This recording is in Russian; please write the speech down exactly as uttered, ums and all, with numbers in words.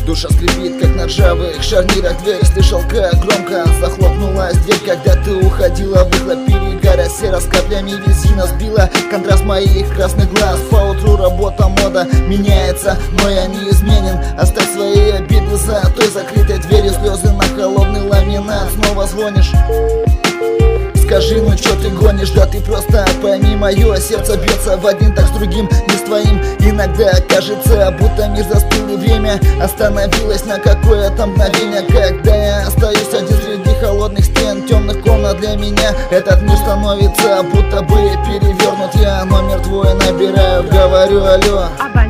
Душа скрипит, как на ржавых шарнирах дверь. Слышал, как громко захлопнулась дверь, когда ты уходила. Выхлоп перегара сера с каплями бензина сбила контраст моих красных глаз. Поутру работа, мода меняется, но я не изменен. Оставь свои обиды за той закрытой дверью. Слезы на холодный ламинат. Снова звонишь, скажи, ну чё ты гонишь? Да ты просто пойми, мое сердце бьется в один так с другим, не с твоим. Иногда кажется, будто мир застыл и время остановилось на какое-то мгновение. Когда я остаюсь один среди холодных стен, темных комнат, для меня этот мир становится будто бы перевернут. Я номер твой набираю, говорю алло.